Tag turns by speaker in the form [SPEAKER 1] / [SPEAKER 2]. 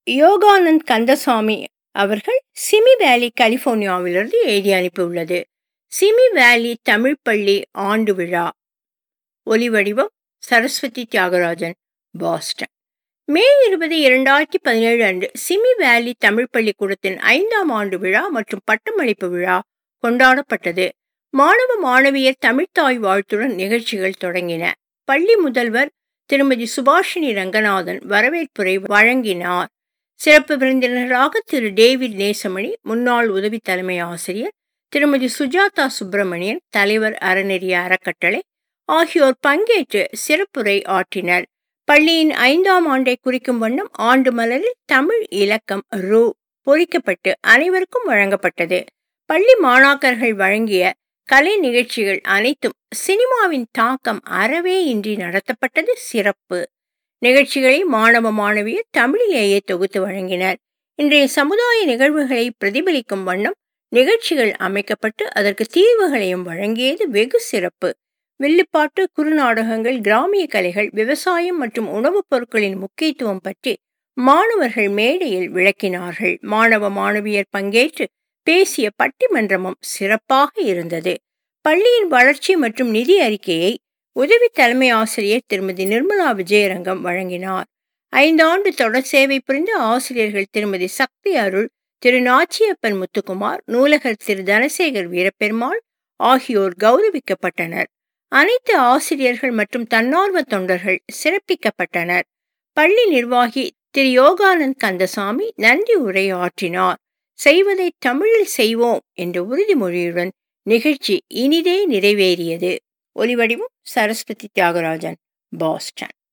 [SPEAKER 1] யோகானந்த் கந்தசாமி அவர்கள் சிமி வேலி கலிபோர்னியாவிலிருந்து எழுதி அனுப்பியுள்ளது. சிமி வேலி தமிழ் பள்ளி ஆண்டு விழா. ஒலிவடிவம் சரஸ்வதி தியாகராஜன், பாஸ்டன். மே 20, 2017 அன்று சிமி வேலி தமிழ் பள்ளிக்கூடத்தின் 5ஆம் ஆண்டு விழா மற்றும் பட்டமளிப்பு விழா கொண்டாடப்பட்டது. மாணவ மாணவியர் தமிழ்த்தாய் வாழ்த்துடன் நிகழ்ச்சிகள் தொடங்கின. பள்ளி முதல்வர் திருமதி சுபாஷினி ரங்கநாதன் வரவேற்புரை வழங்கினார். சிறப்பு விருந்தினராக திரு டேவிட் நேசமணி, முன்னாள் உதவி தலைமை ஆசிரியர் திருமதி சுஜாதா சுப்பிரமணியன், தலைவர் அறநெறிய அறக்கட்டளை ஆகியோர் பங்கேற்று சிறப்புரை ஆற்றினர். பள்ளியின் 5ஆம் ஆண்டை குறிக்கும் வண்ணம் ஆண்டு மலரில் தமிழ் இலக்கம் ரூ பொறிக்கப்பட்டு அனைவருக்கும் வழங்கப்பட்டது. பள்ளி மாணாக்கர்கள் வழங்கிய கலை நிகழ்ச்சிகள் அனைத்தும் சினிமாவின் தாக்கம் அறவே இன்றி நடத்தப்பட்டது சிறப்பு. நிகழ்ச்சிகளை மாணவ மாணவியர் தமிழிலேயே தொகுத்து வழங்கினர். இன்றைய சமுதாய நிகழ்வுகளை பிரதிபலிக்கும் வண்ணம் நிகழ்ச்சிகள் அமைக்கப்பட்டு அதற்கு தீர்வுகளையும் வழங்கியது வெகு சிறப்பு. வில்லுப்பாட்டு, குறுநாடகங்கள், கிராமிய கலைகள், விவசாயம் மற்றும் உணவுப் பொருட்களின் முக்கியத்துவம் பற்றி மாணவர்கள் மேடையில் விளக்கினார்கள். மாணவ மாணவியர் பங்கேற்று பேசிய பட்டிமன்றமும் சிறப்பாக இருந்தது. பள்ளியின் வளர்ச்சி மற்றும் நிதி அறிக்கையை உதவி தலைமை ஆசிரியர் திருமதி நிர்மலா விஜயரங்கம் வழங்கினார். 5 ஆண்டு தொடர் சேவை புரிந்த ஆசிரியர்கள் திருமதி சக்தி அருள், திரு நாச்சியப்பன் முத்துக்குமார், நூலகர் திரு தனசேகர் வீரப்பெருமாள் ஆகியோர் கௌரவிக்கப்பட்டனர். அனைத்து ஆசிரியர்கள் மற்றும் தன்னார்வ தொண்டர்கள் சிறப்பிக்கப்பட்டனர். பள்ளி நிர்வாகி திரு யோகானந்த் கந்தசாமி நன்றி உரை ஆற்றினார். செய்வதை தமிழில் செய்வோம் என்ற உறுதிமொழியுடன் நிகழ்ச்சி இனிதே நிறைவேறியது. ஒலிவடிவம் சரஸ்வதி தியாகராஜன், பாஸ்டன்.